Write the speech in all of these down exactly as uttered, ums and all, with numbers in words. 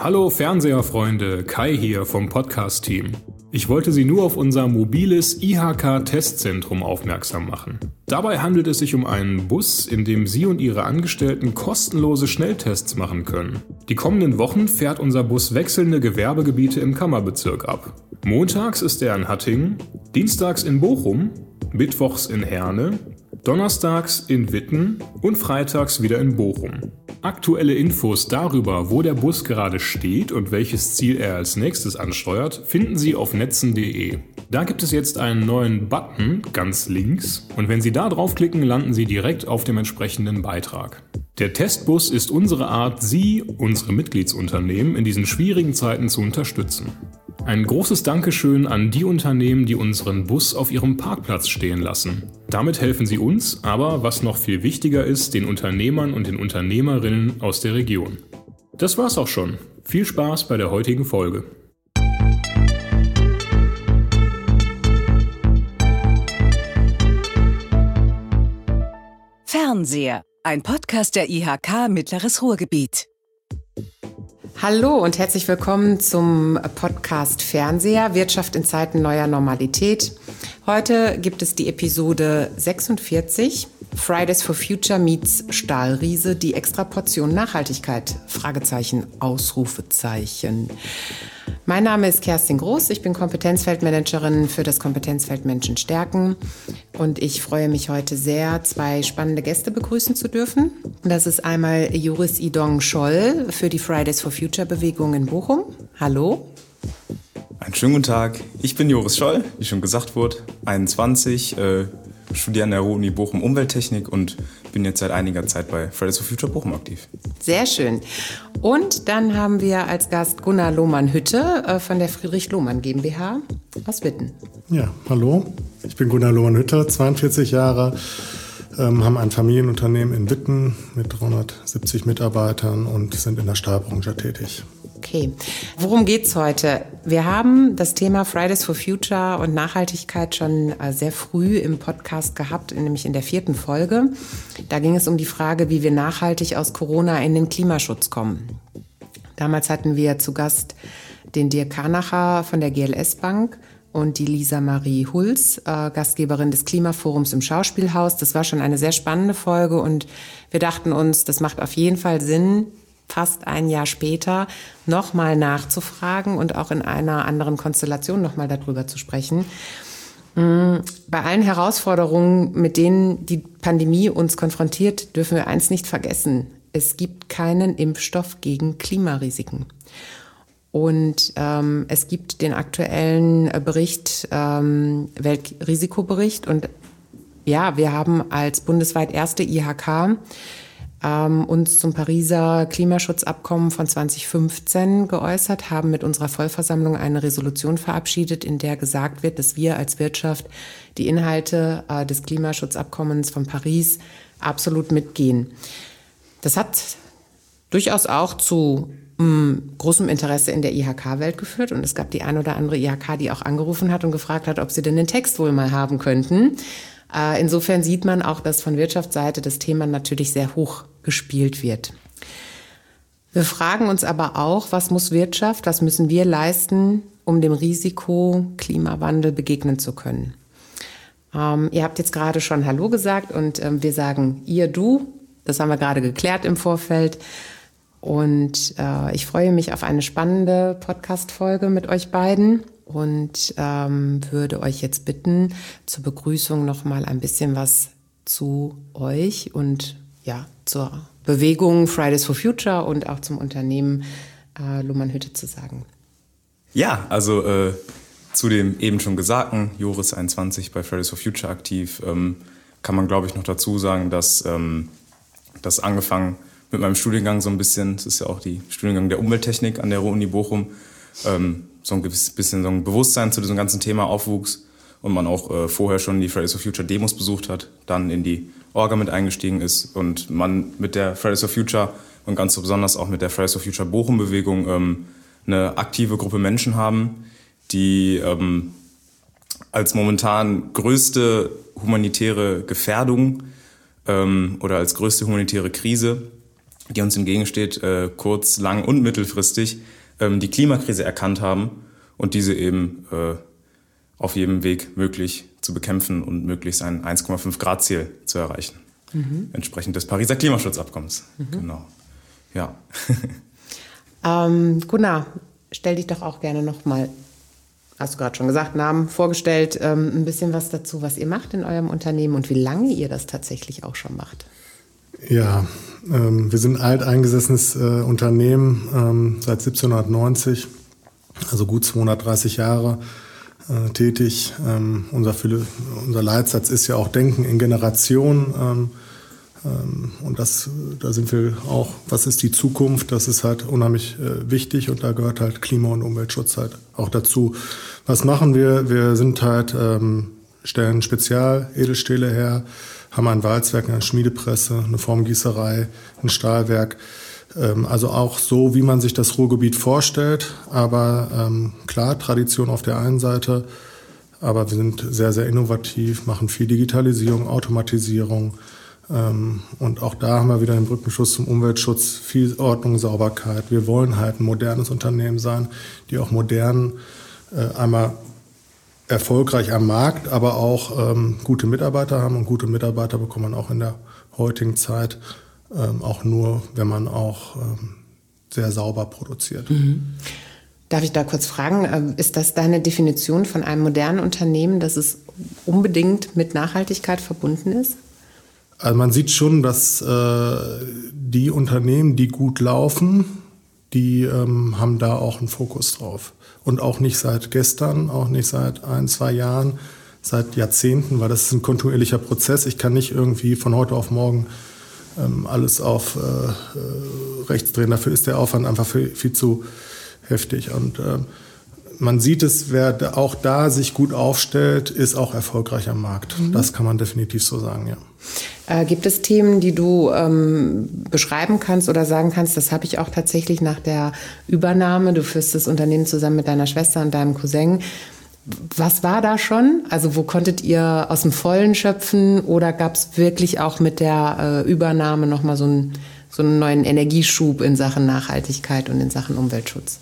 Hallo Fernseherfreunde, Kai hier vom Podcast-Team. Ich wollte Sie nur auf unser mobiles I H K-Testzentrum aufmerksam machen. Dabei handelt es sich um einen Bus, in dem Sie und Ihre Angestellten kostenlose Schnelltests machen können. Die kommenden Wochen fährt unser Bus wechselnde Gewerbegebiete im Kammerbezirk ab. Montags ist er in Hattingen, dienstags in Bochum, mittwochs in Herne, donnerstags in Witten und freitags wieder in Bochum. Aktuelle Infos darüber, wo der Bus gerade steht und welches Ziel er als nächstes ansteuert, finden Sie auf netzen punkt de. Da gibt es jetzt einen neuen Button ganz links und wenn Sie da draufklicken, landen Sie direkt auf dem entsprechenden Beitrag. Der Testbus ist unsere Art, Sie, unsere Mitgliedsunternehmen, in diesen schwierigen Zeiten zu unterstützen. Ein großes Dankeschön an die Unternehmen, die unseren Bus auf ihrem Parkplatz stehen lassen. Damit helfen sie uns, aber was noch viel wichtiger ist, den Unternehmern und den Unternehmerinnen aus der Region. Das war's auch schon. Viel Spaß bei der heutigen Folge. Fernseher, ein Podcast der I H K Mittleres Ruhrgebiet. Hallo und herzlich willkommen zum Podcast Fernseher, Wirtschaft in Zeiten neuer Normalität. Heute gibt es die Episode sechsundvierzig, Fridays for Future meets Stahlriese, die Extraportion Nachhaltigkeit, Fragezeichen, Ausrufezeichen. Mein Name ist Kerstin Groß, ich bin Kompetenzfeldmanagerin für das Kompetenzfeld Menschen stärken und ich freue mich heute sehr, zwei spannende Gäste begrüßen zu dürfen. Das ist einmal Joris Idong Scholl für die Fridays for Future Bewegung in Bochum. Hallo. Einen schönen guten Tag, ich bin Joris Scholl, wie schon gesagt wurde, einundzwanzig, äh, studiere an der Ruhr-Uni Bochum Umwelttechnik und bin jetzt seit einiger Zeit bei Fridays for Future Bochum aktiv. Sehr schön. Und dann haben wir als Gast Gunnar Lohmann-Hütte äh, von der Friedrich-Lohmann GmbH aus Witten. Ja, hallo, ich bin Gunnar Lohmann-Hütte, zweiundvierzig Jahre, ähm, haben ein Familienunternehmen in Witten mit dreihundertsiebzig Mitarbeitern und sind in der Stahlbranche tätig. Okay, worum geht's heute? Wir haben das Thema Fridays for Future und Nachhaltigkeit schon sehr früh im Podcast gehabt, nämlich in der vierten Folge. Da ging es um die Frage, wie wir nachhaltig aus Corona in den Klimaschutz kommen. Damals hatten wir zu Gast den Dirk Karnacher von der G L S Bank und die Lisa Marie Hulz, äh, Gastgeberin des Klimaforums im Schauspielhaus. Das war schon eine sehr spannende Folge und wir dachten uns, das macht auf jeden Fall Sinn, fast ein Jahr später nochmal nachzufragen und auch in einer anderen Konstellation nochmal darüber zu sprechen. Bei allen Herausforderungen, mit denen die Pandemie uns konfrontiert, dürfen wir eins nicht vergessen. Es gibt keinen Impfstoff gegen Klimarisiken. Und ähm, es gibt den aktuellen Bericht, ähm, Weltrisikobericht. Und ja, wir haben als bundesweit erste I H K Ähm, uns zum Pariser Klimaschutzabkommen von zwanzig fünfzehn geäußert, haben mit unserer Vollversammlung eine Resolution verabschiedet, in der gesagt wird, dass wir als Wirtschaft die Inhalte äh, des Klimaschutzabkommens von Paris absolut mitgehen. Das hat durchaus auch zu mh, großem Interesse in der I H K-Welt geführt und es gab die ein oder andere I H K, die auch angerufen hat und gefragt hat, ob sie denn den Text wohl mal haben könnten. Insofern sieht man auch, dass von Wirtschaftsseite das Thema natürlich sehr hoch gespielt wird. Wir fragen uns aber auch, was muss Wirtschaft, was müssen wir leisten, um dem Risiko Klimawandel begegnen zu können. Ähm, ihr habt jetzt gerade schon Hallo gesagt und ähm, wir sagen ihr, du. Das haben wir gerade geklärt im Vorfeld. Und äh, ich freue mich auf eine spannende Podcast-Folge mit euch beiden. Und ähm, würde euch jetzt bitten, zur Begrüßung noch mal ein bisschen was zu euch und ja zur Bewegung Fridays for Future und auch zum Unternehmen äh, Lohmann-Hütte zu sagen. Ja, also äh, zu dem eben schon Gesagten, Joris einundzwanzig bei Fridays for Future aktiv, ähm, kann man glaube ich noch dazu sagen, dass ähm, das angefangen mit meinem Studiengang so ein bisschen, das ist ja auch die Studiengang der Umwelttechnik an der Ruhr-Uni Bochum, ähm, so ein gewisses bisschen so ein Bewusstsein zu diesem ganzen Thema aufwuchs und man auch äh, vorher schon die Fridays for Future Demos besucht hat, dann in die Orga mit eingestiegen ist und man mit der Fridays for Future und ganz so besonders auch mit der Fridays for Future Bochum Bewegung ähm, eine aktive Gruppe Menschen haben, die ähm, als momentan größte humanitäre Gefährdung ähm, oder als größte humanitäre Krise die uns entgegensteht, äh, kurz-, lang- und mittelfristig, ähm, die Klimakrise erkannt haben und diese eben äh, auf jedem Weg möglich zu bekämpfen und möglichst ein eins Komma fünf Grad Ziel zu erreichen. Mhm. Entsprechend des Pariser Klimaschutzabkommens. Mhm. Genau. Ja. ähm, Gunnar, stell dich doch auch gerne nochmal, hast du gerade schon gesagt, Namen vorgestellt, ähm, ein bisschen was dazu, was ihr macht in eurem Unternehmen und wie lange ihr das tatsächlich auch schon macht. Ja, ähm, wir sind ein alteingesessenes äh, Unternehmen, ähm, seit siebzehnhundertneunzig, also gut zweihundertdreißig Jahre äh, tätig. Ähm, unser, unser Leitsatz ist ja auch Denken in Generationen. Ähm, ähm, und das, da sind wir auch, was ist die Zukunft? Das ist halt unheimlich äh, wichtig und da gehört halt Klima- und Umweltschutz halt auch dazu. Was machen wir? Wir sind halt, ähm, stellen Spezial-Edelstähle her, haben ein Walzwerk, eine Schmiedepresse, eine Formgießerei, ein Stahlwerk. Ähm, also auch so, wie man sich das Ruhrgebiet vorstellt. Aber ähm, klar, Tradition auf der einen Seite, aber wir sind sehr, sehr innovativ, machen viel Digitalisierung, Automatisierung. Ähm, und auch da haben wir wieder den Brückenschluss zum Umweltschutz, viel Ordnung, Sauberkeit. Wir wollen halt ein modernes Unternehmen sein, die auch modern äh, einmal erfolgreich am Markt, aber auch ähm, gute Mitarbeiter haben. Und gute Mitarbeiter bekommt man auch in der heutigen Zeit ähm, auch nur, wenn man auch ähm, sehr sauber produziert. Mhm. Darf ich da kurz fragen, ist das deine Definition von einem modernen Unternehmen, dass es unbedingt mit Nachhaltigkeit verbunden ist? Also man sieht schon, dass äh, die Unternehmen, die gut laufen, die ähm, haben da auch einen Fokus drauf. Und auch nicht seit gestern, auch nicht seit ein, zwei Jahren, seit Jahrzehnten, weil das ist ein kontinuierlicher Prozess. Ich kann nicht irgendwie von heute auf morgen ähm, alles auf äh, rechts drehen. Dafür ist der Aufwand einfach viel, viel zu heftig. Und äh, man sieht es, wer auch da sich gut aufstellt, ist auch erfolgreich am Markt. Mhm. Das kann man definitiv so sagen, ja. Äh, gibt es Themen, die du ähm, beschreiben kannst oder sagen kannst, das habe ich auch tatsächlich nach der Übernahme, du führst das Unternehmen zusammen mit deiner Schwester und deinem Cousin. Was war da schon? Also wo konntet ihr aus dem Vollen schöpfen oder gab es wirklich auch mit der äh, Übernahme nochmal so, ein, so einen neuen Energieschub in Sachen Nachhaltigkeit und in Sachen Umweltschutz?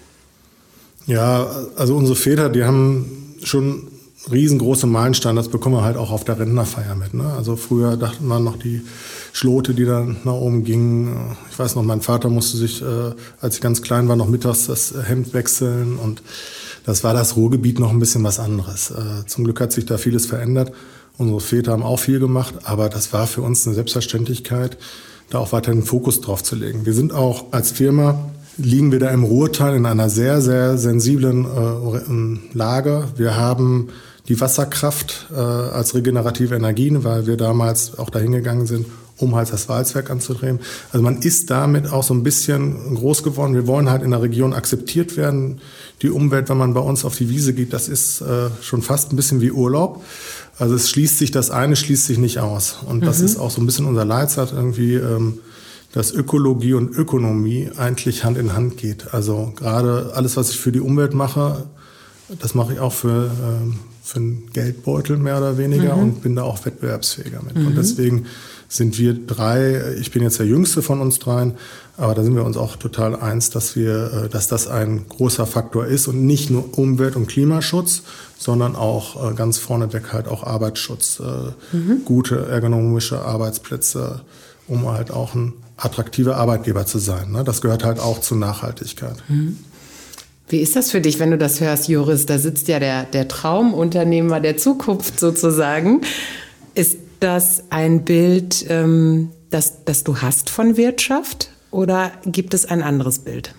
Ja, also unsere Väter, die haben schon riesengroße Meilensteine, das bekommen wir halt auch auf der Rentnerfeier mit. Ne? Also früher dachte man noch die Schlote, die dann nach oben gingen. Ich weiß noch, mein Vater musste sich, äh, als ich ganz klein war, noch mittags das Hemd wechseln und das war das Ruhrgebiet noch ein bisschen was anderes. Äh, zum Glück hat sich da vieles verändert. Unsere Väter haben auch viel gemacht, aber das war für uns eine Selbstverständlichkeit, da auch weiterhin den Fokus drauf zu legen. Wir sind auch als Firma, liegen wir da im Ruhrtal in einer sehr, sehr sensiblen äh, Lage. Wir haben die Wasserkraft äh, als regenerative Energien, weil wir damals auch dahin gegangen sind, um halt das Walzwerk anzudrehen. Also man ist damit auch so ein bisschen groß geworden. Wir wollen halt in der Region akzeptiert werden. Die Umwelt, wenn man bei uns auf die Wiese geht, das ist äh, schon fast ein bisschen wie Urlaub. Also es schließt sich, das eine schließt sich nicht aus. Und mhm. das ist auch so ein bisschen unser Leitsatz irgendwie, ähm, dass Ökologie und Ökonomie eigentlich Hand in Hand geht. Also gerade alles, was ich für die Umwelt mache, das mache ich auch für, ähm, für einen Geldbeutel mehr oder weniger mhm. und bin da auch wettbewerbsfähiger mit. Mhm. Und deswegen sind wir drei, ich bin jetzt der Jüngste von uns dreien, aber da sind wir uns auch total eins, dass wir, dass das ein großer Faktor ist und nicht nur Umwelt- und Klimaschutz, sondern auch ganz vorneweg halt auch Arbeitsschutz, mhm. gute ergonomische Arbeitsplätze, um halt auch ein attraktiver Arbeitgeber zu sein. Das gehört halt auch zur Nachhaltigkeit. Mhm. Wie ist das für dich, wenn du das hörst, Joris? Da sitzt ja der, der Traumunternehmer der Zukunft sozusagen. Ist das ein Bild, ähm, das, das du hast von Wirtschaft oder gibt es ein anderes Bild?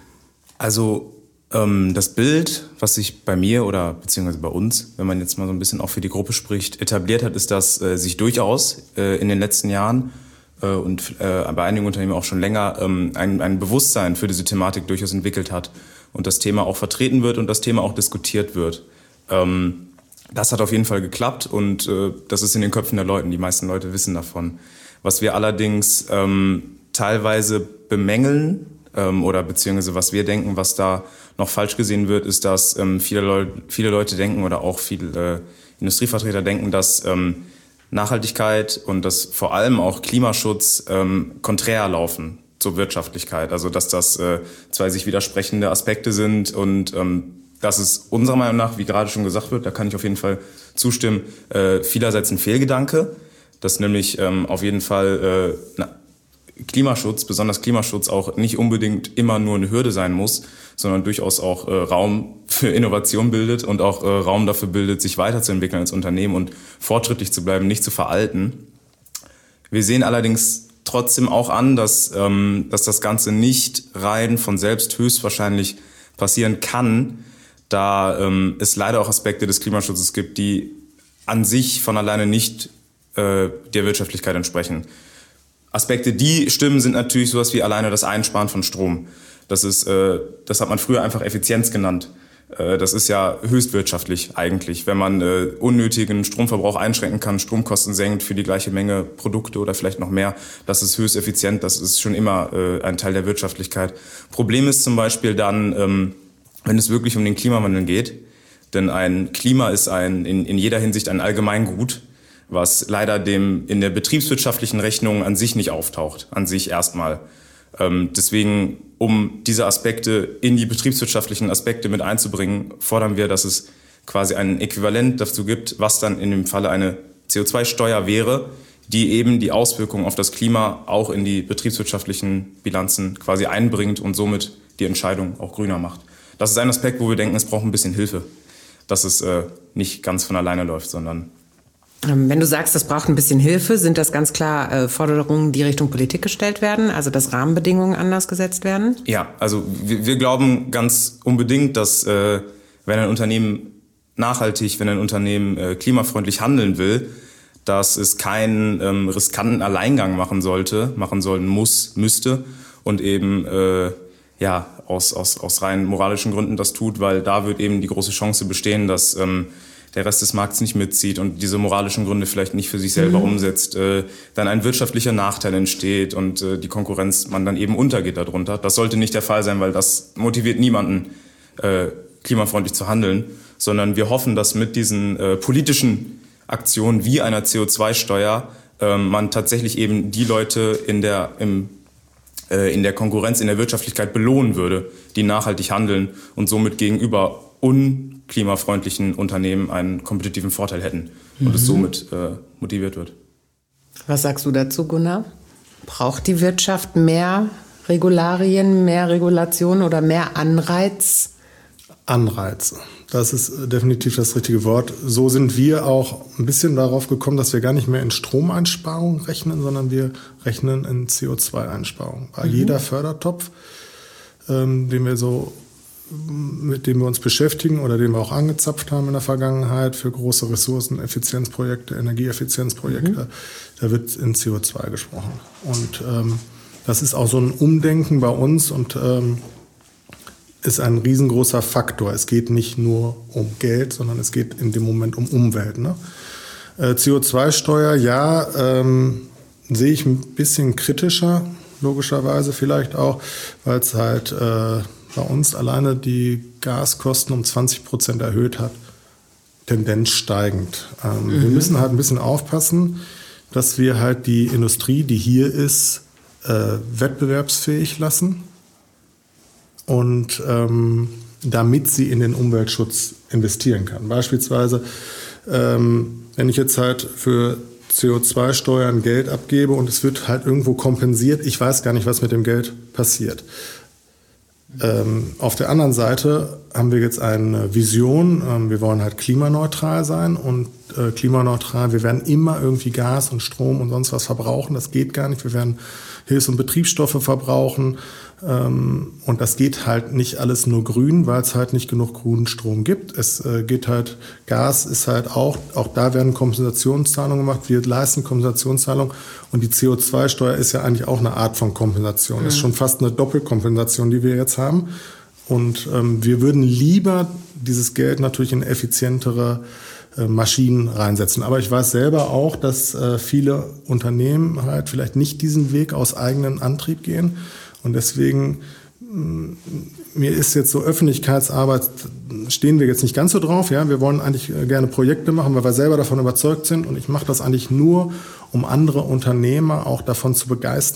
Also ähm, das Bild, was sich bei mir oder beziehungsweise bei uns, wenn man jetzt mal so ein bisschen auch für die Gruppe spricht, etabliert hat, ist, dass äh, sich durchaus äh, in den letzten Jahren äh, und äh, bei einigen Unternehmen auch schon länger ähm, ein, ein Bewusstsein für diese Thematik durchaus entwickelt hat und das Thema auch vertreten wird und das Thema auch diskutiert wird. Ähm, Das hat auf jeden Fall geklappt und äh, das ist in den Köpfen der Leute. Die meisten Leute wissen davon. Was wir allerdings ähm, teilweise bemängeln ähm, oder beziehungsweise was wir denken, was da noch falsch gesehen wird, ist, dass ähm, viele, Leute, viele Leute denken oder auch viele äh, Industrievertreter denken, dass ähm, Nachhaltigkeit und dass vor allem auch Klimaschutz ähm, konträr laufen. zur Wirtschaftlichkeit. Also dass das äh, zwei sich widersprechende Aspekte sind und ähm, das ist unserer Meinung nach, wie gerade schon gesagt wird, da kann ich auf jeden Fall zustimmen, äh, vielerseits ein Fehlgedanke, dass nämlich ähm, auf jeden Fall äh, na, Klimaschutz, besonders Klimaschutz auch nicht unbedingt immer nur eine Hürde sein muss, sondern durchaus auch äh, Raum für Innovation bildet und auch äh, Raum dafür bildet, sich weiterzuentwickeln als Unternehmen und fortschrittlich zu bleiben, nicht zu veralten. Wir sehen allerdings trotzdem auch an, dass, ähm, dass das Ganze nicht rein von selbst höchstwahrscheinlich passieren kann, da ähm, es leider auch Aspekte des Klimaschutzes gibt, die an sich von alleine nicht äh, der Wirtschaftlichkeit entsprechen. Aspekte, die stimmen, sind natürlich sowas wie alleine das Einsparen von Strom. Das ist, äh, das hat man früher einfach Effizienz genannt. Äh, das ist ja höchst wirtschaftlich eigentlich, wenn man äh, unnötigen Stromverbrauch einschränken kann, Stromkosten senkt für die gleiche Menge Produkte oder vielleicht noch mehr. Das ist höchst effizient, das ist schon immer äh, ein Teil der Wirtschaftlichkeit. Problem ist zum Beispiel dann, ähm, wenn es wirklich um den Klimawandel geht, denn ein Klima ist ein in, in jeder Hinsicht ein Allgemeingut, was leider dem in der betriebswirtschaftlichen Rechnung an sich nicht auftaucht, an sich erstmal. Ähm, deswegen, um diese Aspekte in die betriebswirtschaftlichen Aspekte mit einzubringen, fordern wir, dass es quasi ein Äquivalent dazu gibt, was dann in dem Falle eine C O zwei Steuer wäre, die eben die Auswirkungen auf das Klima auch in die betriebswirtschaftlichen Bilanzen quasi einbringt und somit die Entscheidung auch grüner macht. Das ist ein Aspekt, wo wir denken, es braucht ein bisschen Hilfe, dass es äh, nicht ganz von alleine läuft, sondern... Wenn du sagst, das braucht ein bisschen Hilfe, sind das ganz klar äh, Forderungen, die Richtung Politik gestellt werden, also dass Rahmenbedingungen anders gesetzt werden? Ja, also wir, wir glauben ganz unbedingt, dass äh, wenn ein Unternehmen nachhaltig, wenn ein Unternehmen äh, klimafreundlich handeln will, dass es keinen ähm, riskanten Alleingang machen sollte, machen sollen muss, müsste und eben äh, ja aus, aus, aus rein moralischen Gründen das tut, weil da wird eben die große Chance bestehen, dass ähm, der Rest des Markts nicht mitzieht und diese moralischen Gründe vielleicht nicht für sich selber mhm. umsetzt, äh, dann ein wirtschaftlicher Nachteil entsteht und äh, die Konkurrenz, man dann eben untergeht darunter. Das sollte nicht der Fall sein, weil das motiviert niemanden, äh, klimafreundlich zu handeln, sondern wir hoffen, dass mit diesen äh, politischen Aktionen wie einer C O zwei Steuer äh, man tatsächlich eben die Leute in der, im, äh, in der Konkurrenz, in der Wirtschaftlichkeit belohnen würde, die nachhaltig handeln und somit gegenüber unklimafreundlichen Unternehmen einen kompetitiven Vorteil hätten und mhm. es somit äh, motiviert wird. Was sagst du dazu, Gunnar? Braucht die Wirtschaft mehr Regularien, mehr Regulation oder mehr Anreiz? Anreize. Das ist definitiv das richtige Wort. So sind wir auch ein bisschen darauf gekommen, dass wir gar nicht mehr in Stromeinsparung rechnen, sondern wir rechnen in C O zwei Einsparung. Bei mhm. jeder Fördertopf, ähm, den wir so mit dem wir uns beschäftigen oder den wir auch angezapft haben in der Vergangenheit für große Ressourceneffizienzprojekte, Energieeffizienzprojekte, mhm. da wird in C O zwei gesprochen. Und ähm, das ist auch so ein Umdenken bei uns und ähm, ist ein riesengroßer Faktor. Es geht nicht nur um Geld, sondern es geht in dem Moment um Umwelt. Ne? Äh, C O zwei Steuer, ja, ähm, sehe ich ein bisschen kritischer, logischerweise vielleicht auch, weil es halt äh, bei uns alleine die Gaskosten um zwanzig Prozent erhöht hat, Tendenz steigend. Ähm, mhm. Wir müssen halt ein bisschen aufpassen, dass wir halt die Industrie, die hier ist, äh, wettbewerbsfähig lassen und ähm, damit sie in den Umweltschutz investieren kann. Beispielsweise, ähm, wenn ich jetzt halt für C O zwei Steuern Geld abgebe und es wird halt irgendwo kompensiert, ich weiß gar nicht, was mit dem Geld passiert. Ähm, auf der anderen Seite haben wir jetzt eine Vision, ähm, wir wollen halt klimaneutral sein und äh, klimaneutral, wir werden immer irgendwie Gas und Strom und sonst was verbrauchen, das geht gar nicht, wir werden Hilfs- und Betriebsstoffe verbrauchen ähm, und das geht halt nicht alles nur grün, weil es halt nicht genug grünen Strom gibt. Es äh, geht halt, Gas ist halt auch, auch da werden Kompensationszahlungen gemacht, wir leisten Kompensationszahlungen und die C O zwei Steuer ist ja eigentlich auch eine Art von Kompensation, mhm. ist schon fast eine Doppelkompensation, die wir jetzt haben und ähm, wir würden lieber dieses Geld natürlich in effizientere Maschinen reinsetzen. Aber ich weiß selber auch, dass äh, viele Unternehmen halt vielleicht nicht diesen Weg aus eigenem Antrieb gehen. Und deswegen, mh, mir ist jetzt so Öffentlichkeitsarbeit, stehen wir jetzt nicht ganz so drauf. Ja, wir wollen eigentlich gerne Projekte machen, weil wir selber davon überzeugt sind. Und ich mache das eigentlich nur, um andere Unternehmer auch davon zu begeistern.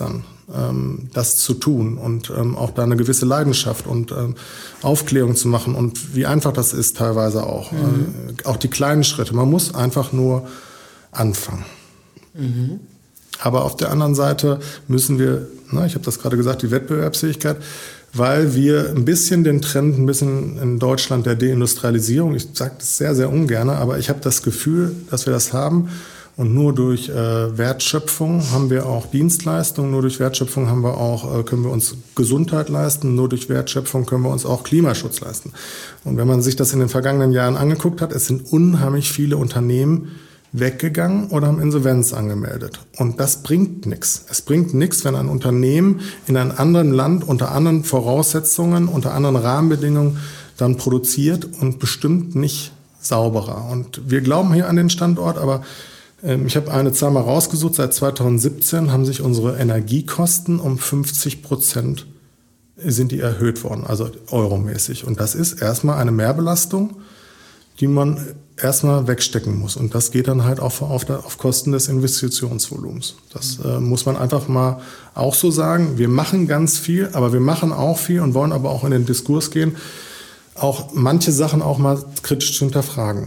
ähm, das zu tun und ähm, auch da eine gewisse Leidenschaft und ähm, Aufklärung zu machen und wie einfach das ist teilweise auch. Mhm. Äh, auch die kleinen Schritte. Man muss einfach nur anfangen. Mhm. Aber auf der anderen Seite müssen wir, na, ich habe das gerade gesagt, die Wettbewerbsfähigkeit, weil wir ein bisschen den Trend, ein bisschen in Deutschland der Deindustrialisierung, ich sage das sehr, sehr ungern, aber ich habe das Gefühl, dass wir das haben. Und nur durch äh, Wertschöpfung haben wir auch Dienstleistungen, nur durch Wertschöpfung haben wir auch, äh, können wir uns Gesundheit leisten, nur durch Wertschöpfung können wir uns auch Klimaschutz leisten. Und wenn man sich das in den vergangenen Jahren angeguckt hat, es sind unheimlich viele Unternehmen weggegangen oder haben Insolvenz angemeldet. Und das bringt nichts. Es bringt nichts, wenn ein Unternehmen in einem anderen Land unter anderen Voraussetzungen, unter anderen Rahmenbedingungen dann produziert und bestimmt nicht sauberer. Und wir glauben hier an den Standort, aber ähm, ich habe eine Zahl mal rausgesucht. Seit zweitausendsiebzehn haben sich unsere Energiekosten um fünfzig Prozent sind die erhöht worden, also euromäßig. Und das ist erstmal eine Mehrbelastung, die man erstmal wegstecken muss. Und das geht dann halt auch auf, der, auf Kosten des Investitionsvolumens. Das äh, muss man einfach mal auch so sagen. Wir machen ganz viel, aber wir machen auch viel und wollen aber auch in den Diskurs gehen, auch manche Sachen auch mal kritisch zu hinterfragen.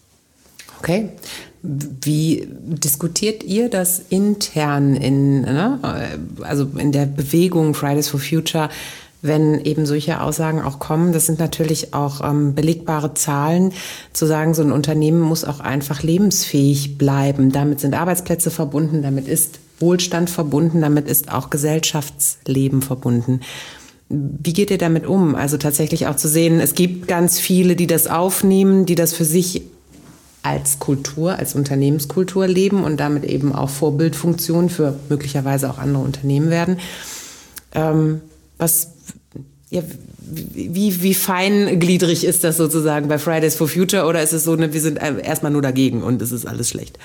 Okay. Wie diskutiert ihr das intern in, ne? also in der Bewegung Fridays for Future, wenn eben solche Aussagen auch kommen? Das sind natürlich auch ähm, belegbare Zahlen, zu sagen, so ein Unternehmen muss auch einfach lebensfähig bleiben. Damit sind Arbeitsplätze verbunden, damit ist Wohlstand verbunden, damit ist auch Gesellschaftsleben verbunden. Wie geht ihr damit um? Also tatsächlich auch zu sehen, es gibt ganz viele, die das aufnehmen, die das für sich als Kultur, als Unternehmenskultur leben und damit eben auch Vorbildfunktion für möglicherweise auch andere Unternehmen werden. Ähm, was, ja, wie, wie feingliedrig ist das sozusagen bei Fridays for Future, oder ist es so, ne, wir sind erstmal nur dagegen und es ist alles schlecht?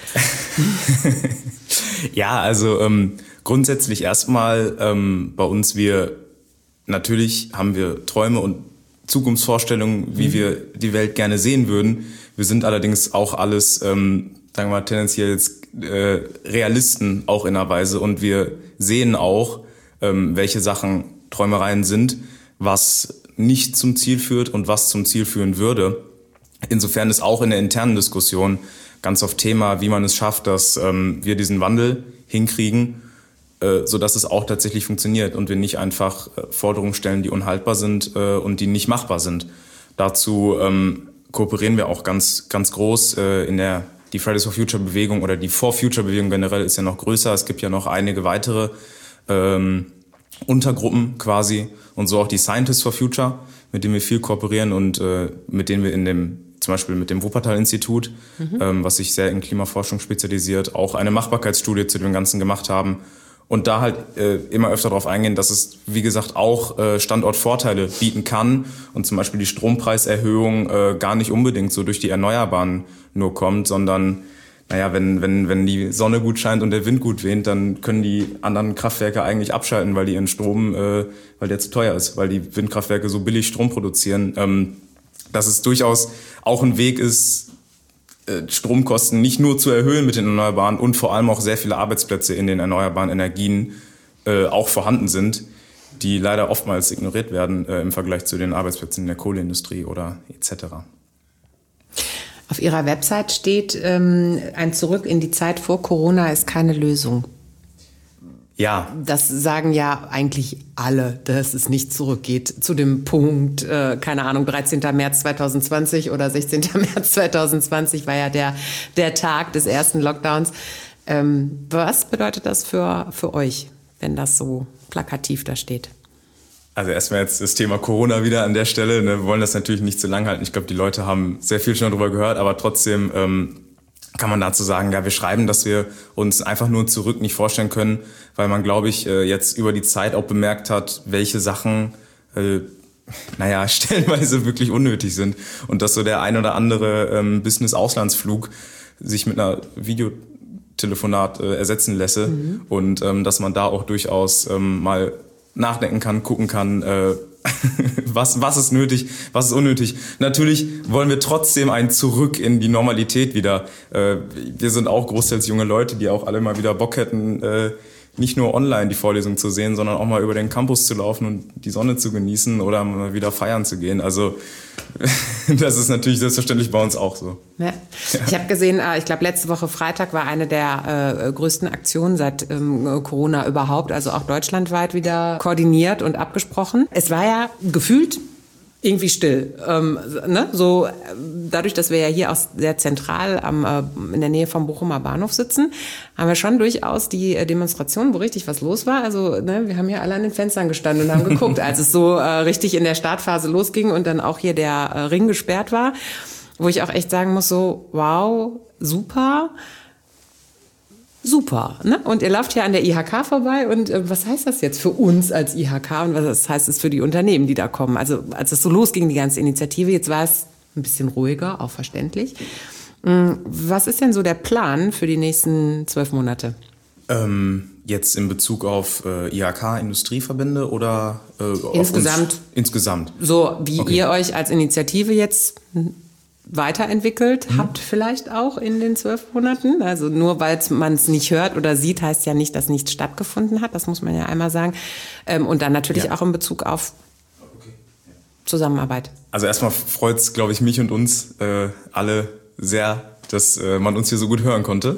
Ja, also ähm, grundsätzlich erstmal ähm, bei uns, wir natürlich haben wir Träume und Zukunftsvorstellungen, wie mhm. wir die Welt gerne sehen würden. Wir sind allerdings auch alles, ähm, sagen wir mal, tendenziell jetzt, äh, Realisten auch in einer Weise, und wir sehen auch, ähm, welche Sachen Träumereien sind, was nicht zum Ziel führt und was zum Ziel führen würde. Insofern ist auch in der internen Diskussion ganz oft Thema, wie man es schafft, dass ähm, wir diesen Wandel hinkriegen, äh, sodass es auch tatsächlich funktioniert und wir nicht einfach äh, Forderungen stellen, die unhaltbar sind äh, und die nicht machbar sind. Dazu ähm, kooperieren wir auch ganz ganz groß äh, in der die Fridays for Future Bewegung, oder die For Future Bewegung generell ist ja noch größer. Es gibt ja noch einige weitere ähm, Untergruppen quasi, und so auch die Scientists for Future, mit denen wir viel kooperieren und äh, mit denen wir in dem, zum Beispiel mit dem Wuppertal-Institut, mhm. ähm, was sich sehr in Klimaforschung spezialisiert, auch eine Machbarkeitsstudie zu dem Ganzen gemacht haben. Und da halt äh, immer öfter darauf eingehen, dass es, wie gesagt, auch äh, Standortvorteile bieten kann und zum Beispiel die Strompreiserhöhung äh, gar nicht unbedingt so durch die Erneuerbaren nur kommt, sondern naja, wenn, wenn, wenn die Sonne gut scheint und der Wind gut weht, dann können die anderen Kraftwerke eigentlich abschalten, weil die ihren Strom, äh, weil der zu teuer ist, weil die Windkraftwerke so billig Strom produzieren. Ähm, dass es durchaus auch ein Weg ist, Stromkosten nicht nur zu erhöhen mit den Erneuerbaren und vor allem auch sehr viele Arbeitsplätze in den erneuerbaren Energien äh, auch vorhanden sind, die leider oftmals ignoriert werden äh, im Vergleich zu den Arbeitsplätzen in der Kohleindustrie oder et cetera. Auf Ihrer Website steht, ähm, ein Zurück in die Zeit vor Corona ist keine Lösung. Ja. Das sagen ja eigentlich alle, dass es nicht zurückgeht zu dem Punkt, äh, keine Ahnung, dreizehnten März zweitausendzwanzig oder sechzehnten März zweitausendzwanzig war ja der, der Tag des ersten Lockdowns. Ähm, was bedeutet das für, für euch, wenn das so plakativ da steht? Also erstmal jetzt das Thema Corona wieder an der Stelle. Ne? Wir wollen das natürlich nicht zu lang halten. Ich glaube, die Leute haben sehr viel schon darüber gehört, aber trotzdem ähm, kann man dazu sagen, ja, wir schreiben, dass wir uns einfach nur zurück nicht vorstellen können, weil man, glaube ich, jetzt über die Zeit auch bemerkt hat, welche Sachen, äh, naja, stellenweise wirklich unnötig sind, und dass so der ein oder andere ähm, Business-Auslandsflug sich mit einer Videotelefonat äh, ersetzen lässe, mhm. und ähm, dass man da auch durchaus ähm, mal nachdenken kann, gucken kann, äh, was, was ist nötig, was ist unnötig. Natürlich wollen wir trotzdem ein Zurück in die Normalität wieder. Äh, wir sind auch großteils junge Leute, die auch alle mal wieder Bock hätten, äh, nicht nur online die Vorlesung zu sehen, sondern auch mal über den Campus zu laufen und die Sonne zu genießen oder mal wieder feiern zu gehen. Also das ist natürlich selbstverständlich bei uns auch so. Ja. Ja. Ich habe gesehen, ich glaube letzte Woche Freitag war eine der äh, größten Aktionen seit ähm, Corona überhaupt, also auch deutschlandweit wieder koordiniert und abgesprochen. Es war ja gefühlt irgendwie still. Ähm, ne? So, dadurch, dass wir ja hier auch sehr zentral am, äh, in der Nähe vom Bochumer Bahnhof sitzen, haben wir schon durchaus die äh, Demonstrationen, wo richtig was los war. Also ne, wir haben ja alle an den Fenstern gestanden und haben geguckt, als es so äh, richtig in der Startphase losging und dann auch hier der äh, Ring gesperrt war, wo ich auch echt sagen muss, so wow, super. Super, ne? Und ihr lauft hier an der I H K vorbei und äh, was heißt das jetzt für uns als I H K und was heißt es für die Unternehmen, die da kommen? Also als es so losging, die ganze Initiative, jetzt war es ein bisschen ruhiger, auch verständlich. Ähm, was ist denn so der Plan für die nächsten zwölf Monate? Ähm, jetzt in Bezug auf äh, I H K-Industrieverbände oder äh, insgesamt? Auf uns? Insgesamt. So wie Okay. ihr euch als Initiative jetzt weiterentwickelt mhm. habt vielleicht auch in den zwölf Monaten. Also nur weil man es nicht hört oder sieht, heißt ja nicht, dass nichts stattgefunden hat. Das muss man ja einmal sagen. Ähm, und dann natürlich ja. auch in Bezug auf Zusammenarbeit. Also erstmal freut es, glaube ich, mich und uns äh, alle sehr, dass äh, man uns hier so gut hören konnte.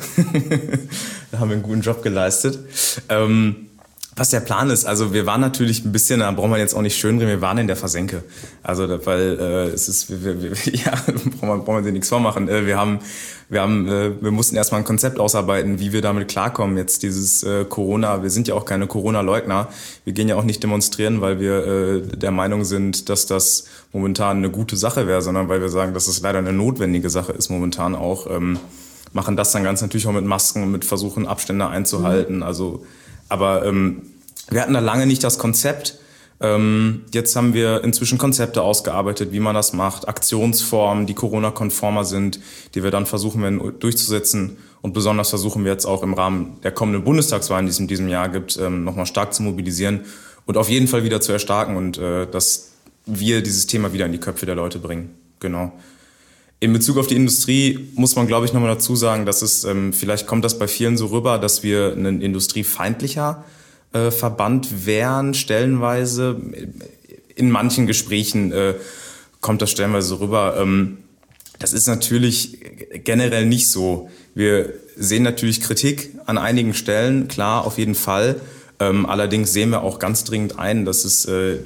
Da haben wir einen guten Job geleistet. Ähm, Was der Plan ist, also wir waren natürlich ein bisschen, da braucht man jetzt auch nicht schönreden, wir waren in der Versenke. Also weil äh, es ist, wir, wir, ja, braucht man, braucht man sich nichts vormachen. Äh, wir haben, wir haben, äh, wir mussten erstmal ein Konzept ausarbeiten, wie wir damit klarkommen. Jetzt dieses äh, Corona, wir sind ja auch keine Corona-Leugner. Wir gehen ja auch nicht demonstrieren, weil wir äh, der Meinung sind, dass das momentan eine gute Sache wäre, sondern weil wir sagen, dass es leider eine notwendige Sache ist momentan auch. Ähm, machen das dann ganz natürlich auch mit Masken und mit Versuchen, Abstände einzuhalten. Mhm. Also Aber ähm, wir hatten da lange nicht das Konzept. Ähm, jetzt haben wir inzwischen Konzepte ausgearbeitet, wie man das macht, Aktionsformen, die Corona-konformer sind, die wir dann versuchen werden durchzusetzen. Und besonders versuchen wir jetzt auch im Rahmen der kommenden Bundestagswahlen, die es in diesem Jahr gibt, ähm, nochmal stark zu mobilisieren und auf jeden Fall wieder zu erstarken und äh, dass wir dieses Thema wieder in die Köpfe der Leute bringen. Genau. In Bezug auf die Industrie muss man, glaube ich, nochmal dazu sagen, dass es, ähm, vielleicht kommt das bei vielen so rüber, dass wir ein industriefeindlicher äh, Verband wären, stellenweise. In manchen Gesprächen äh, kommt das stellenweise so rüber. Ähm, das ist natürlich generell nicht so. Wir sehen natürlich Kritik an einigen Stellen, klar, auf jeden Fall. Ähm, allerdings sehen wir auch ganz dringend ein, dass es äh,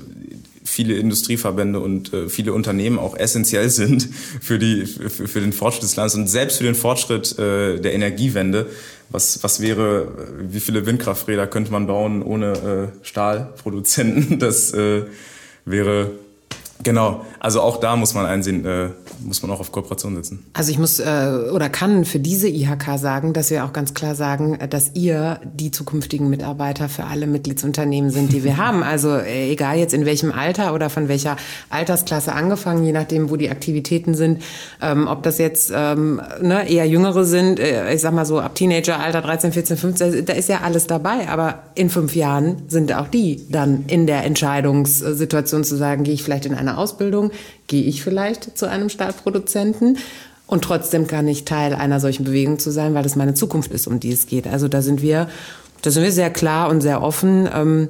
viele Industrieverbände und äh, viele Unternehmen auch essentiell sind für die für, für den Fortschritt des Landes und selbst für den Fortschritt äh, der Energiewende. Was was wäre, wie viele Windkrafträder könnte man bauen ohne äh, Stahlproduzenten? Das äh, wäre genau. Also auch da muss man einsehen, äh, muss man auch auf Kooperation setzen. Also ich muss äh, oder kann für diese I H K sagen, dass wir auch ganz klar sagen, dass ihr die zukünftigen Mitarbeiter für alle Mitgliedsunternehmen sind, die wir haben. Also äh, egal jetzt in welchem Alter oder von welcher Altersklasse angefangen, je nachdem, wo die Aktivitäten sind. Ähm, ob das jetzt ähm, ne, eher Jüngere sind, äh, ich sag mal so ab Teenageralter, dreizehn, vierzehn, fünfzehn, da ist ja alles dabei. Aber in fünf Jahren sind auch die dann in der Entscheidungssituation zu sagen, gehe ich vielleicht in eine Ausbildung, gehe ich vielleicht zu einem Stahlproduzenten und trotzdem kann ich Teil einer solchen Bewegung zu sein, weil das meine Zukunft ist, um die es geht. Also da sind wir, da sind wir sehr klar und sehr offen. Ähm,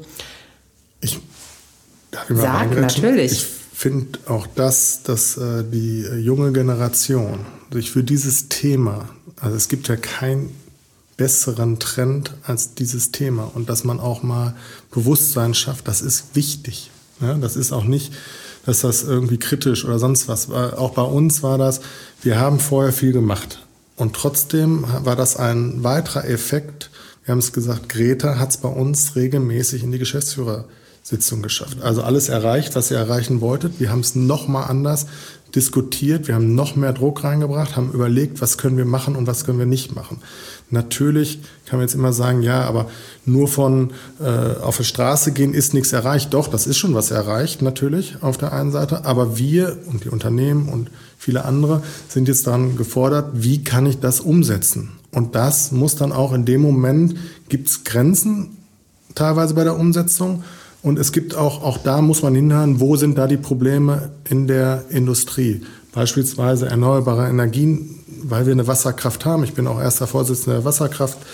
ich darf ich mal sag reingrätschen? natürlich. Ich finde auch das, dass äh, die äh, junge Generation sich für dieses Thema, also es gibt ja keinen besseren Trend als dieses Thema und dass man auch mal Bewusstsein schafft, das ist wichtig. Ja, das ist auch nicht, dass das irgendwie kritisch oder sonst was war. Auch bei uns war das, wir haben vorher viel gemacht. Und trotzdem war das ein weiterer Effekt. Wir haben es gesagt, Greta hat es bei uns regelmäßig in die Geschäftsführersitzung geschafft. Also alles erreicht, was ihr erreichen wolltet. Wir haben es noch mal anders diskutiert. Wir haben noch mehr Druck reingebracht, haben überlegt, was können wir machen und was können wir nicht machen. Natürlich kann man jetzt immer sagen, ja, aber nur von äh, auf die Straße gehen ist nichts erreicht. Doch, das ist schon was erreicht, natürlich, auf der einen Seite. Aber wir und die Unternehmen und viele andere sind jetzt daran gefordert, wie kann ich das umsetzen? Und das muss dann auch in dem Moment, gibt es Grenzen teilweise bei der Umsetzung. Und es gibt auch, auch da muss man hinhören, wo sind da die Probleme in der Industrie? Beispielsweise erneuerbare Energien, weil wir eine Wasserkraft haben. Ich bin auch erster Vorsitzender der Wasserkraftwerke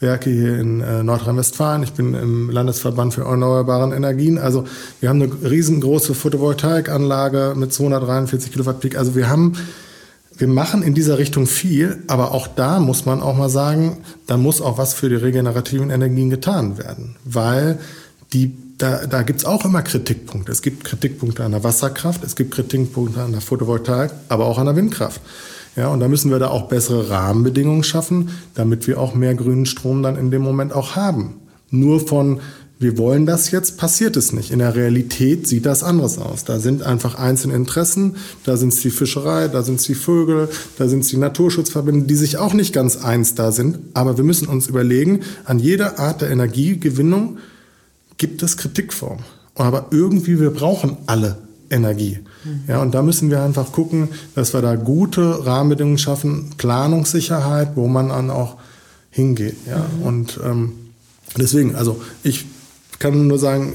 Werke hier in äh, Nordrhein-Westfalen. Ich bin im Landesverband für erneuerbare Energien. Also wir haben eine riesengroße Photovoltaikanlage mit zweihundertdreiundvierzig Kilowatt Peak. Also wir haben, wir machen in dieser Richtung viel, aber auch da muss man auch mal sagen, da muss auch was für die regenerativen Energien getan werden, weil die Da, da gibt es auch immer Kritikpunkte. Es gibt Kritikpunkte an der Wasserkraft, es gibt Kritikpunkte an der Photovoltaik, aber auch an der Windkraft. Ja, und da müssen wir da auch bessere Rahmenbedingungen schaffen, damit wir auch mehr grünen Strom dann in dem Moment auch haben. Nur von, wir wollen das jetzt, passiert es nicht. In der Realität sieht das anders aus. Da sind einfach einzelne Interessen, da sind es die Fischerei, da sind es die Vögel, da sind es die Naturschutzverbände, die sich auch nicht ganz eins da sind. Aber wir müssen uns überlegen, an jeder Art der Energiegewinnung gibt es Kritikformen. Aber irgendwie, wir brauchen alle Energie. Mhm. Ja, und da müssen wir einfach gucken, dass wir da gute Rahmenbedingungen schaffen, Planungssicherheit, wo man dann auch hingeht. Ja, mhm. Und ähm, deswegen, also ich kann nur sagen,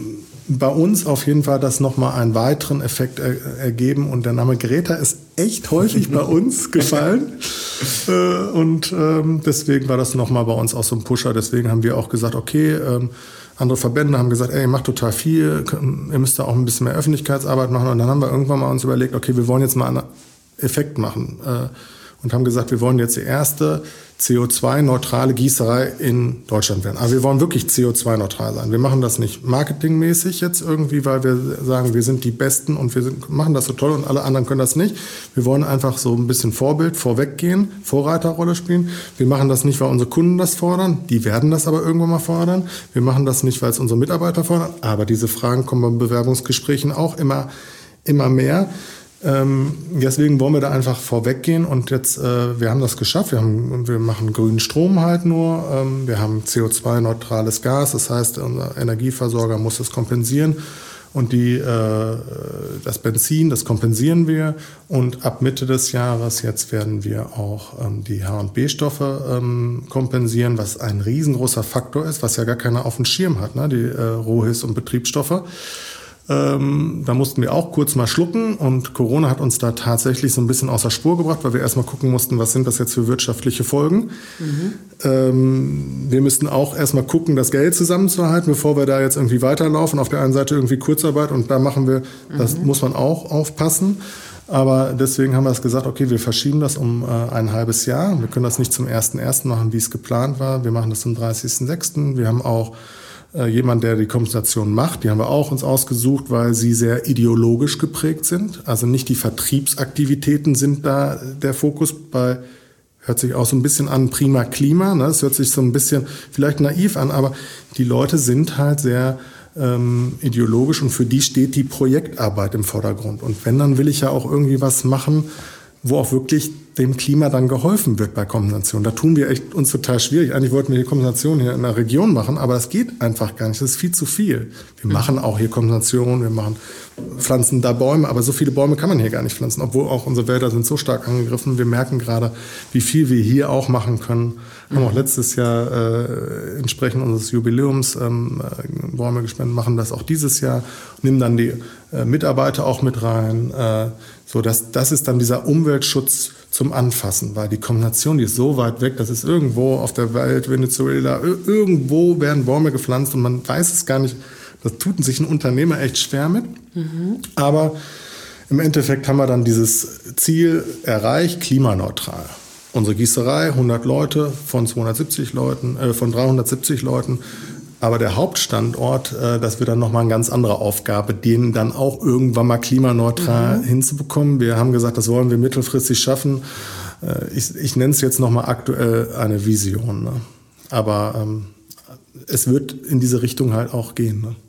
bei uns auf jeden Fall das nochmal einen weiteren Effekt er, ergeben. Und der Name Greta ist echt häufig bei uns gefallen. äh, und ähm, deswegen war das nochmal bei uns auch so ein Pusher. Deswegen haben wir auch gesagt, okay, ähm, andere Verbände haben gesagt, ey, ihr macht total viel, ihr müsst da auch ein bisschen mehr Öffentlichkeitsarbeit machen. Und dann haben wir irgendwann mal uns überlegt, okay, wir wollen jetzt mal einen Effekt machen. Äh, und haben gesagt, wir wollen jetzt die erste C O zwei neutrale Gießerei in Deutschland werden. Aber wir wollen wirklich C O zwei neutral sein. Wir machen das nicht marketingmäßig jetzt irgendwie, weil wir sagen, wir sind die Besten und wir sind, machen das so toll und alle anderen können das nicht. Wir wollen einfach so ein bisschen Vorbild vorweggehen, Vorreiterrolle spielen. Wir machen das nicht, weil unsere Kunden das fordern. Die werden das aber irgendwann mal fordern. Wir machen das nicht, weil es unsere Mitarbeiter fordern. Aber diese Fragen kommen bei Bewerbungsgesprächen auch immer, immer mehr. Ähm, deswegen wollen wir da einfach vorweggehen und jetzt, äh, wir haben das geschafft, wir, haben, wir machen grünen Strom halt nur, ähm, wir haben C O zwei neutrales Gas, das heißt, unser Energieversorger muss das kompensieren und die, äh, das Benzin, das kompensieren wir und ab Mitte des Jahres jetzt werden wir auch ähm, die H und B-Stoffe ähm, kompensieren, was ein riesengroßer Faktor ist, was ja gar keiner auf dem Schirm hat, ne? Die äh, Rohhilfs- und Betriebsstoffe. Ähm, da mussten wir auch kurz mal schlucken und Corona hat uns da tatsächlich so ein bisschen außer Spur gebracht, weil wir erstmal gucken mussten, was sind das jetzt für wirtschaftliche Folgen. Mhm. Ähm, wir müssten auch erstmal gucken, das Geld zusammenzuhalten, bevor wir da jetzt irgendwie weiterlaufen. Auf der einen Seite irgendwie Kurzarbeit und da machen wir, mhm. das muss man auch aufpassen. Aber deswegen haben wir es gesagt, okay, wir verschieben das um äh, ein halbes Jahr. Wir können das nicht zum ersten ersten machen, wie es geplant war. Wir machen das zum dreißigsten sechsten Wir haben auch jemand, der die Kompensation macht, die haben wir auch uns ausgesucht, weil sie sehr ideologisch geprägt sind. Also nicht die Vertriebsaktivitäten sind da der Fokus bei, hört sich auch so ein bisschen an, prima Klima, ne? Das hört sich so ein bisschen vielleicht naiv an, aber die Leute sind halt sehr ähm, ideologisch und für die steht die Projektarbeit im Vordergrund. Und wenn, dann will ich ja auch irgendwie was machen, wo auch wirklich dem Klima dann geholfen wird bei Kompensation. Da tun wir echt uns total schwierig. Eigentlich wollten wir die Kompensation hier in der Region machen, aber das geht einfach gar nicht. Das ist viel zu viel. Wir machen auch hier Kompensation, wir machen, pflanzen da Bäume, aber so viele Bäume kann man hier gar nicht pflanzen, obwohl auch unsere Wälder sind so stark angegriffen. Wir merken gerade, wie viel wir hier auch machen können. Wir haben auch letztes Jahr äh, entsprechend unseres Jubiläums ähm, Bäume gespendet, machen das auch dieses Jahr, nehmen dann die äh, Mitarbeiter auch mit rein. Äh, so, das, das ist dann dieser Umweltschutz zum Anfassen, weil die Kombination, die ist so weit weg, das ist irgendwo auf der Welt, Venezuela, irgendwo werden Bäume gepflanzt und man weiß es gar nicht. Das tut sich ein Unternehmer echt schwer mit. Mhm. Aber im Endeffekt haben wir dann dieses Ziel erreicht, klimaneutral. Unsere Gießerei, hundert Leute von zweihundertsiebzig Leuten, äh, von dreihundertsiebzig Leuten. Aber der Hauptstandort, äh, das wird dann nochmal eine ganz andere Aufgabe, den dann auch irgendwann mal klimaneutral mhm. hinzubekommen. Wir haben gesagt, das wollen wir mittelfristig schaffen. Äh, ich ich nenne es jetzt nochmal aktuell eine Vision. Ne? Aber ähm, es wird in diese Richtung halt auch gehen. Ne?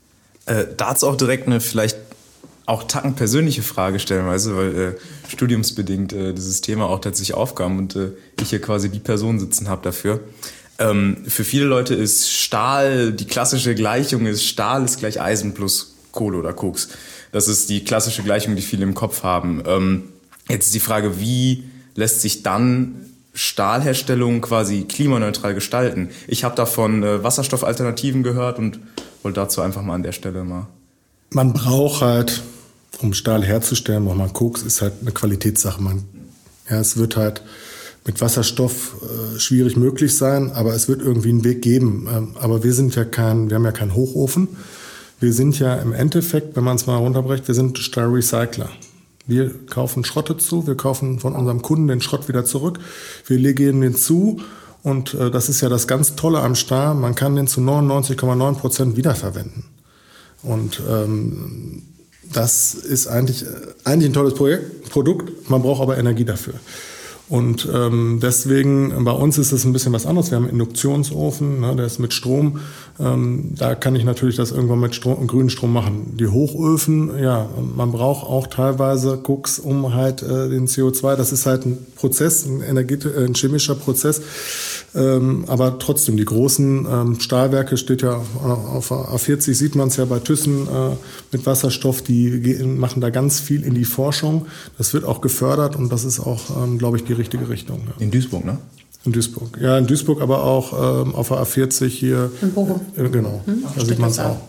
Äh, dazu auch direkt eine vielleicht auch tacken persönliche Frage stellenweise, weil äh, studiumsbedingt äh, dieses Thema auch tatsächlich aufkam und äh, ich hier quasi die Person sitzen habe dafür. Ähm, für viele Leute ist Stahl, die klassische Gleichung ist, Stahl ist gleich Eisen plus Kohle oder Koks. Das ist die klassische Gleichung, die viele im Kopf haben. Ähm, jetzt ist die Frage, wie lässt sich dann Stahlherstellung quasi klimaneutral gestalten? Ich habe davon äh, Wasserstoffalternativen gehört und wollte dazu einfach mal an der Stelle mal... Man braucht halt, um Stahl herzustellen, braucht man Koks, ist halt eine Qualitätssache. Man, ja, es wird halt mit Wasserstoff äh, schwierig möglich sein, aber es wird irgendwie einen Weg geben. Ähm, aber wir sind ja kein, wir haben ja keinen Hochofen. Wir sind ja im Endeffekt, wenn man es mal runterbrecht, wir sind Stahlrecycler. Wir kaufen Schrotte zu, wir kaufen von unserem Kunden den Schrott wieder zurück, wir legen den zu und äh, das ist ja das ganz Tolle am Stahl, man kann den zu neunundneunzig Komma neun Prozent wiederverwenden. Und ähm, das ist eigentlich, eigentlich ein tolles Projekt, Produkt, man braucht aber Energie dafür. Und ähm, deswegen, bei uns ist es ein bisschen was anderes. Wir haben einen Induktionsofen, ne, der ist mit Strom. Ähm, da kann ich natürlich das irgendwann mit Strom, grünen Strom machen. Die Hochöfen, ja, man braucht auch teilweise Koks, um halt äh, den C O zwei, das ist halt ein Prozess, ein, Energie, äh, ein chemischer Prozess. Ähm, aber trotzdem, die großen ähm, Stahlwerke, steht ja auf A vierzig, sieht man es ja bei Thyssen äh, mit Wasserstoff, die gehen, machen da ganz viel in die Forschung. Das wird auch gefördert und das ist auch, ähm, glaube ich, die richtige Richtung. Ja. In Duisburg, ne? In Duisburg. Ja, in Duisburg, aber auch ähm, auf der A vierzig hier. In Bochum. Äh, genau, hm? Da sieht man es auch.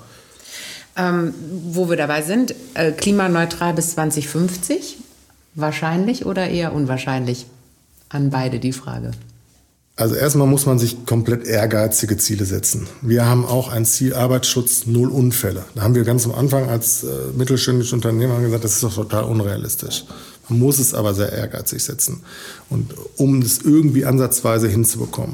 Ähm, wo wir dabei sind, äh, klimaneutral bis zwanzig fünfzig, wahrscheinlich oder eher unwahrscheinlich? An beide die Frage. Also erstmal muss man sich komplett ehrgeizige Ziele setzen. Wir haben auch ein Ziel Arbeitsschutz, null Unfälle. Da haben wir ganz am Anfang als äh, mittelständische Unternehmer gesagt, das ist doch total unrealistisch. Man muss es aber sehr ehrgeizig setzen. Und um es irgendwie ansatzweise hinzubekommen.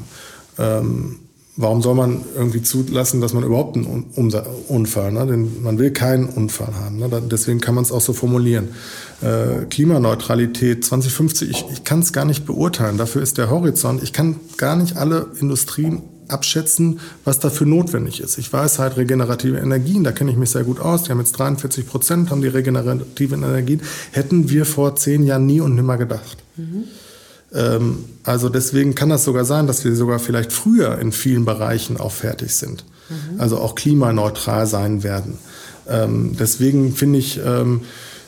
Ähm, warum soll man irgendwie zulassen, dass man überhaupt einen Unfall, ne? Denn man will keinen Unfall haben. Ne? Deswegen kann man es auch so formulieren. Äh, Klimaneutralität zwanzig fünfzig, ich, ich kann es gar nicht beurteilen. Dafür ist der Horizont. Ich kann gar nicht alle Industrien abschätzen, was dafür notwendig ist. Ich weiß halt, regenerative Energien, da kenne ich mich sehr gut aus. Die haben jetzt dreiundvierzig Prozent, haben die regenerativen Energien. Hätten wir vor zehn Jahren nie und nimmer gedacht. Mhm. Ähm, also deswegen kann das sogar sein, dass wir sogar vielleicht früher in vielen Bereichen auch fertig sind. Mhm. Also auch klimaneutral sein werden. Ähm, deswegen finde ich ähm,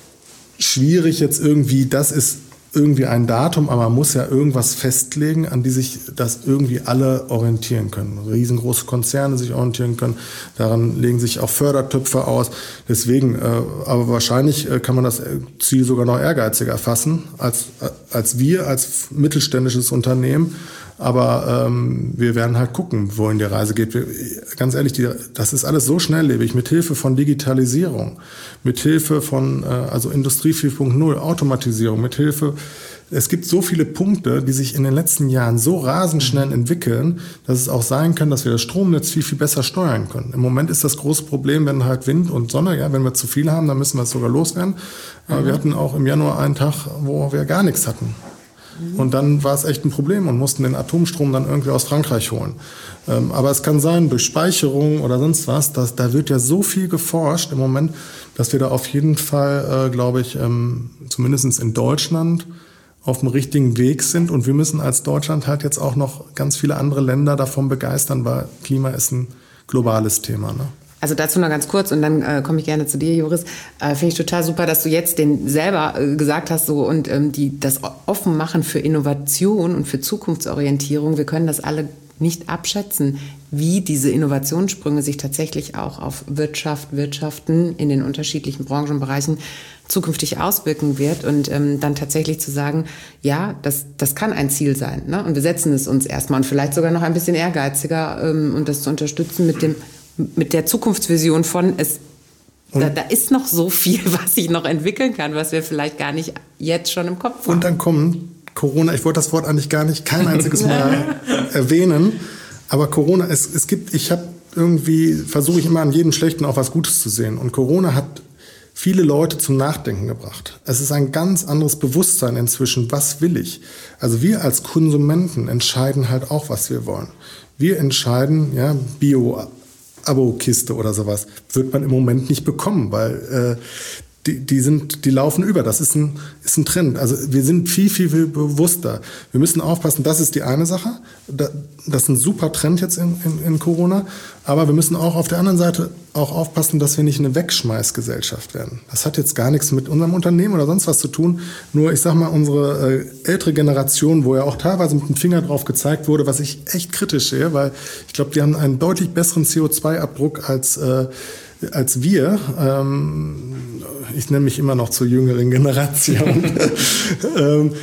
schwierig jetzt irgendwie, das ist irgendwie ein Datum, aber man muss ja irgendwas festlegen, an die sich das irgendwie alle orientieren können. Riesengroße Konzerne sich orientieren können, daran legen sich auch Fördertöpfe aus. Deswegen, äh, aber wahrscheinlich äh, kann man das Ziel sogar noch ehrgeiziger fassen als, äh, als wir, als mittelständisches Unternehmen. Aber ähm, wir werden halt gucken, wohin die Reise geht. Wir, ganz ehrlich, die, das ist alles so schnelllebig, mit Hilfe von Digitalisierung, mit Hilfe von äh, also Industrie vier Punkt null, Automatisierung, mit Hilfe, es gibt so viele Punkte, die sich in den letzten Jahren so rasend schnell entwickeln, dass es auch sein kann, dass wir das Stromnetz viel, viel besser steuern können. Im Moment ist das große Problem, wenn halt Wind und Sonne, ja, wenn wir zu viel haben, dann müssen wir es sogar loswerden. Aber mhm. wir hatten auch im Januar einen Tag, wo wir gar nichts hatten. Und dann war es echt ein Problem und mussten den Atomstrom dann irgendwie aus Frankreich holen. Ähm, aber es kann sein, durch Speicherung oder sonst was, dass, da wird ja so viel geforscht im Moment, dass wir da auf jeden Fall, äh, glaube ich, ähm, zumindest in Deutschland auf dem richtigen Weg sind. Und wir müssen als Deutschland halt jetzt auch noch ganz viele andere Länder davon begeistern, weil Klima ist ein globales Thema, ne? Also dazu noch ganz kurz und dann äh, komme ich gerne zu dir, Joris. Äh, Finde ich total super, dass du jetzt den selber äh, gesagt hast so und ähm, die das offen machen für Innovation und für Zukunftsorientierung. Wir können das alle nicht abschätzen, wie diese Innovationssprünge sich tatsächlich auch auf Wirtschaft, Wirtschaften in den unterschiedlichen Branchenbereichen zukünftig auswirken wird und ähm, dann tatsächlich zu sagen, ja, das, das kann ein Ziel sein, ne? Und wir setzen es uns erstmal und vielleicht sogar noch ein bisschen ehrgeiziger ähm, und das zu unterstützen mit dem mit der Zukunftsvision von es, da, da ist noch so viel, was sich noch entwickeln kann, was wir vielleicht gar nicht jetzt schon im Kopf haben. Und dann kommen Corona, ich wollte das Wort eigentlich gar nicht kein einziges Mal erwähnen, aber Corona, es, es gibt, ich habe irgendwie, versuche ich immer an jedem Schlechten auch was Gutes zu sehen und Corona hat viele Leute zum Nachdenken gebracht. Es ist ein ganz anderes Bewusstsein inzwischen, was will ich? Also wir als Konsumenten entscheiden halt auch, was wir wollen. Wir entscheiden, ja, Bio Abo-Kiste oder sowas wird man im Moment nicht bekommen, weil äh, die, die sind, die laufen über. Das ist ein, ist ein Trend. Also wir sind viel, viel, viel bewusster. Wir müssen aufpassen, das ist die eine Sache. Das ist ein super Trend jetzt in, in, in Corona. Aber wir müssen auch auf der anderen Seite auch aufpassen, dass wir nicht eine Wegschmeißgesellschaft werden. Das hat jetzt gar nichts mit unserem Unternehmen oder sonst was zu tun. Nur, ich sag mal, unsere äh, ältere Generation, wo ja auch teilweise mit dem Finger drauf gezeigt wurde, was ich echt kritisch sehe, weil ich glaube, die haben einen deutlich besseren C O zwei Abdruck als äh, als wir. Ähm, ich nenne mich immer noch zur jüngeren Generation. ähm,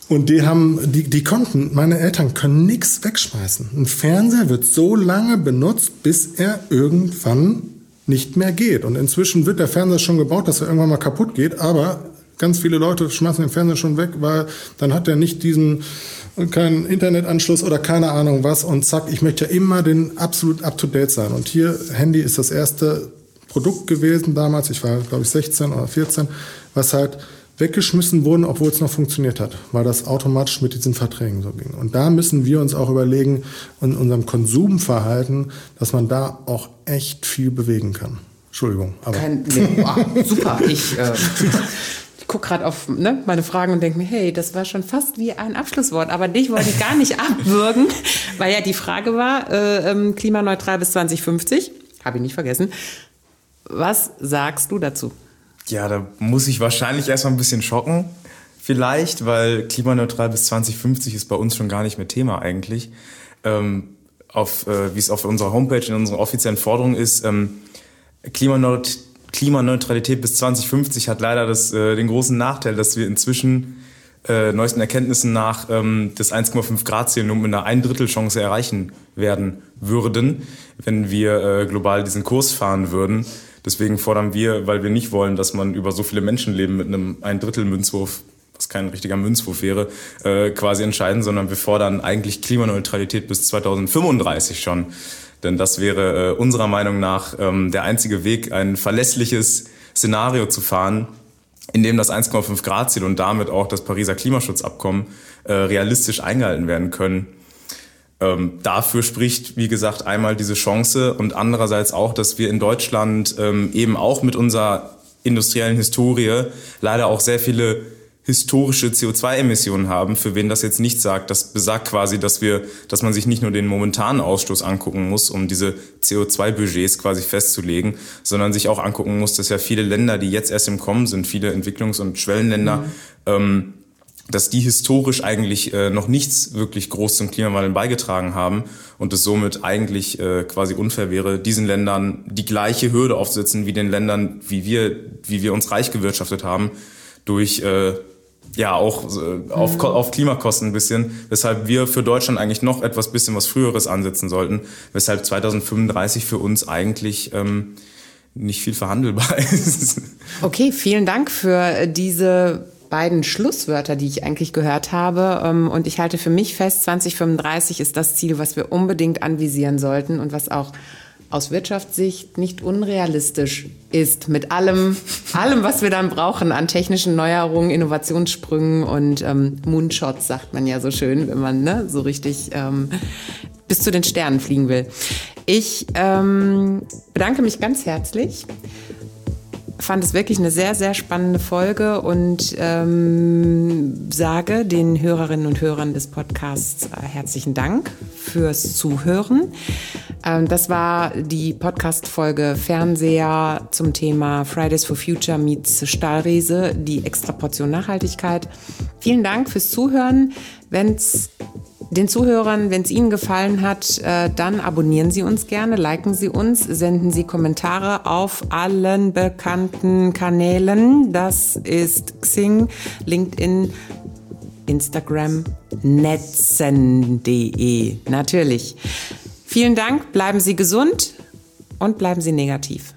Und die haben, die, die konnten, meine Eltern können nichts wegschmeißen. Ein Fernseher wird so lange benutzt, bis er irgendwann nicht mehr geht. Und inzwischen wird der Fernseher schon gebaut, dass er irgendwann mal kaputt geht, aber ganz viele Leute schmeißen den Fernseher schon weg, weil dann hat er nicht diesen, keinen Internetanschluss oder keine Ahnung was und zack, ich möchte ja immer den absolut up-to-date sein. Und hier, Handy ist das erste Produkt gewesen damals, ich war glaube ich sechzehn oder vierzehn, was halt weggeschmissen wurden, obwohl es noch funktioniert hat, weil das automatisch mit diesen Verträgen so ging. Und da müssen wir uns auch überlegen, in unserem Konsumverhalten, dass man da auch echt viel bewegen kann. Entschuldigung. Aber Kein, nee, wow, super. Ich, äh, ich gucke gerade auf ne, meine Fragen und denke mir, hey, das war schon fast wie ein Abschlusswort. Aber dich wollte ich gar nicht abwürgen, weil ja die Frage war, äh, ähm, klimaneutral bis zwanzig fünfzig. Habe ich nicht vergessen. Was sagst du dazu? Ja, da muss ich wahrscheinlich erstmal ein bisschen schocken, vielleicht, weil klimaneutral bis zwanzig fünfzig ist bei uns schon gar nicht mehr Thema eigentlich. Ähm, auf, äh, wie es auf unserer Homepage in unserer offiziellen Forderung ist, ähm, Klimaneut- Klimaneutralität bis zwanzig fünfzig hat leider das, äh, den großen Nachteil, dass wir inzwischen äh, neuesten Erkenntnissen nach ähm, das eins Komma fünf Grad Ziel nur mit einer Ein-Drittel-Chance erreichen werden würden, wenn wir äh, global diesen Kurs fahren würden. Deswegen fordern wir, weil wir nicht wollen, dass man über so viele Menschenleben mit einem Ein-Drittel-Münzwurf, was kein richtiger Münzwurf wäre, äh, quasi entscheiden, sondern wir fordern eigentlich Klimaneutralität bis zweitausendfünfunddreißig schon. Denn das wäre äh, unserer Meinung nach ähm, der einzige Weg, ein verlässliches Szenario zu fahren, in dem das eins Komma fünf Grad Ziel und damit auch das Pariser Klimaschutzabkommen äh, realistisch eingehalten werden können. Ähm, dafür spricht, wie gesagt, einmal diese Chance und andererseits auch, dass wir in Deutschland ähm, eben auch mit unserer industriellen Historie leider auch sehr viele historische C O zwei Emissionen haben. Für wen das jetzt nicht sagt, das besagt quasi, dass wir, dass man sich nicht nur den momentanen Ausstoß angucken muss, um diese C O zwei Budgets quasi festzulegen, sondern sich auch angucken muss, dass ja viele Länder, die jetzt erst im Kommen sind, viele Entwicklungs- und Schwellenländer, mhm. ähm, dass die historisch eigentlich äh, noch nichts wirklich groß zum Klimawandel beigetragen haben und es somit eigentlich äh, quasi unfair wäre, diesen Ländern die gleiche Hürde aufzusetzen wie den Ländern, wie wir, wie wir uns reich gewirtschaftet haben, durch äh, ja auch äh, auf, mhm. auf Klimakosten ein bisschen, weshalb wir für Deutschland eigentlich noch etwas bisschen was Früheres ansetzen sollten, weshalb zweitausendfünfunddreißig für uns eigentlich ähm, nicht viel verhandelbar ist. Okay, vielen Dank für diese beiden Schlusswörter, die ich eigentlich gehört habe. Und ich halte für mich fest, zwanzig fünfunddreißig ist das Ziel, was wir unbedingt anvisieren sollten und was auch aus Wirtschaftssicht nicht unrealistisch ist. Mit allem, allem, was wir dann brauchen an technischen Neuerungen, Innovationssprüngen und ähm, Moonshots, sagt man ja so schön, wenn man ne, so richtig ähm, bis zu den Sternen fliegen will. Ich ähm, bedanke mich ganz herzlich. Fand es wirklich eine sehr, sehr spannende Folge und ähm, sage den Hörerinnen und Hörern des Podcasts äh, herzlichen Dank fürs Zuhören. Ähm, das war die Podcast-Folge Fernseher zum Thema Fridays for Future meets Stahlriese, die Extraportion Nachhaltigkeit. Vielen Dank fürs Zuhören. Wenn's Den Zuhörern, wenn es Ihnen gefallen hat, äh, dann abonnieren Sie uns gerne, liken Sie uns, senden Sie Kommentare auf allen bekannten Kanälen. Das ist Xing, LinkedIn, Instagram, netzen punkt de. Natürlich. Vielen Dank, bleiben Sie gesund und bleiben Sie negativ.